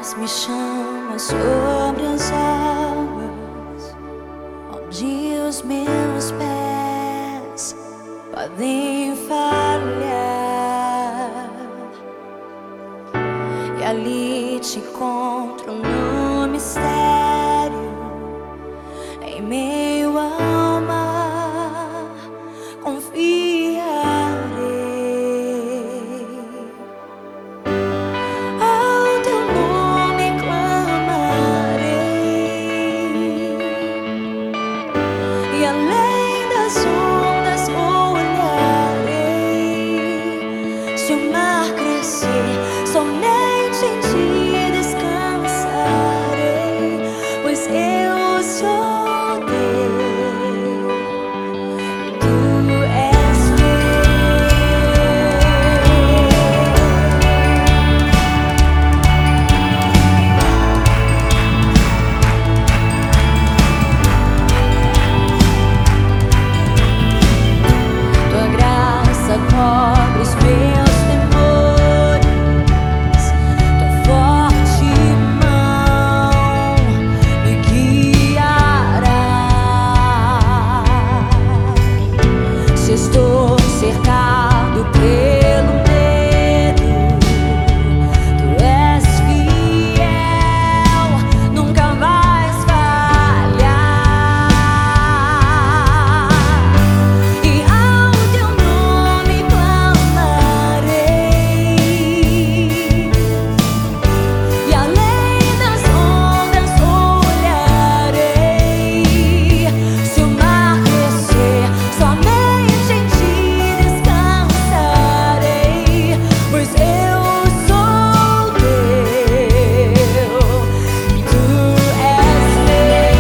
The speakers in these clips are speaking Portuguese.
me chama sobre as águas, onde os meus pés podem falhar, e ali te encontro no mistério, em meio ao mar, confiarei. Ao teu nome clamarei, e além das ondas olharei. Se o mar crescer, somente em ti descansarei, pois eu sou teu. Cobre os meus temores, tua forte mão me guiará. Se estou cercado pelo medo, tu és fiel, nunca vais falhar. E ao teu nome e além das ondas olharei. Se o mar crescer, somente em ti descansarei, pois eu sou teu, tu és meu.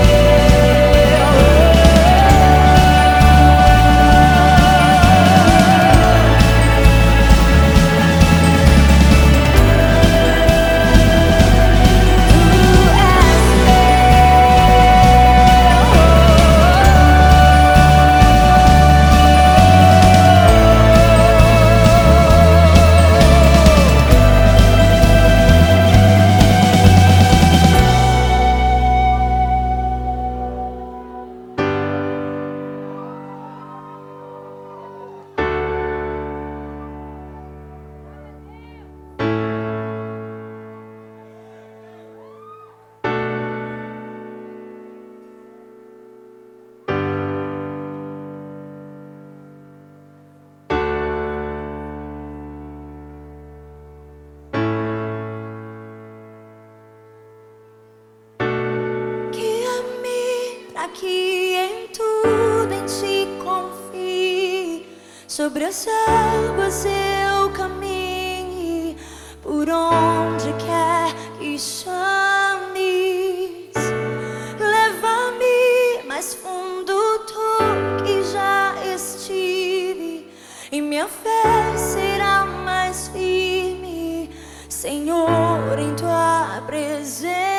Pra que em tudo em ti confie, sobre as águas eu caminhe, por onde quer que chames. Leva-me mais fundo tu que já estive, e minha fé será mais firme, Senhor, em tua presença.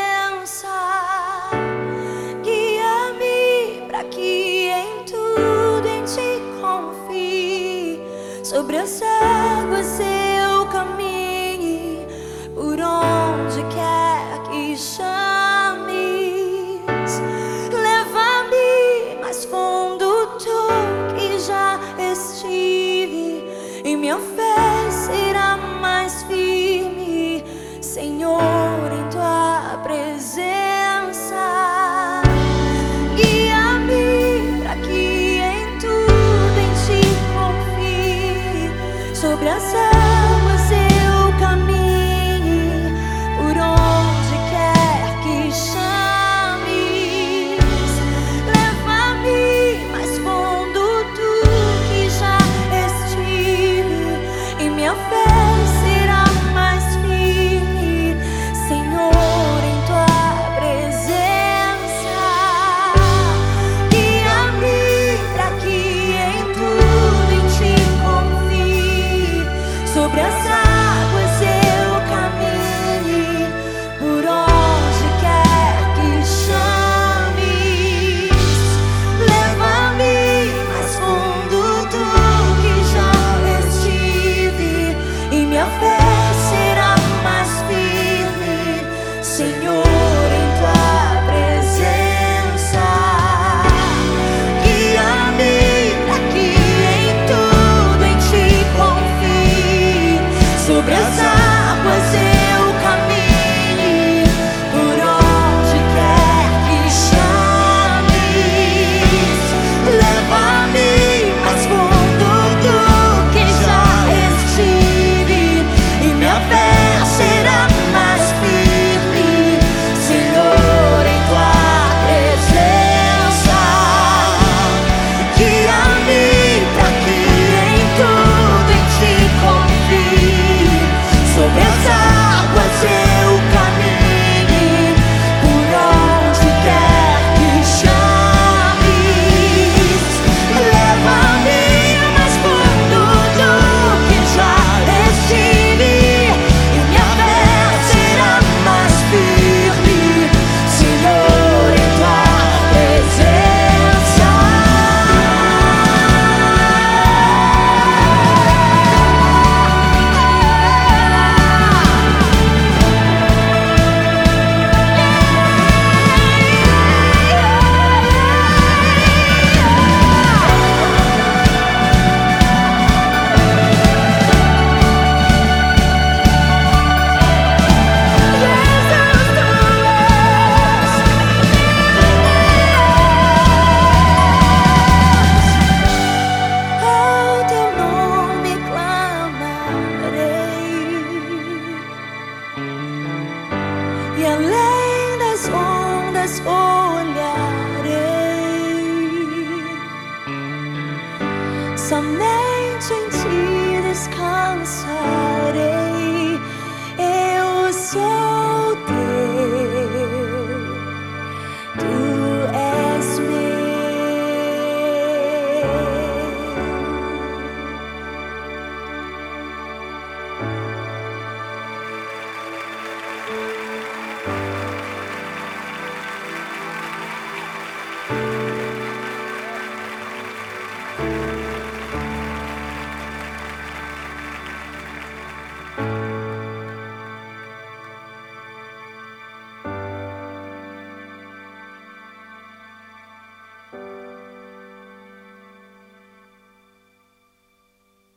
Para que em tudo em ti confie, sobre as águas eu caminhe, por onde quer que chames. Leva-me mais fundo tu que já estive, e minha fé será mais firme, Senhor, em tua presença. Sobre as águas eu caminhe, por onde quer que chames. Leva-me mais fundo tu que já estive, e minha fé será mais firme, Senhor, em tua presença. Guia-me pra que em tudo em ti confie, sobre as águas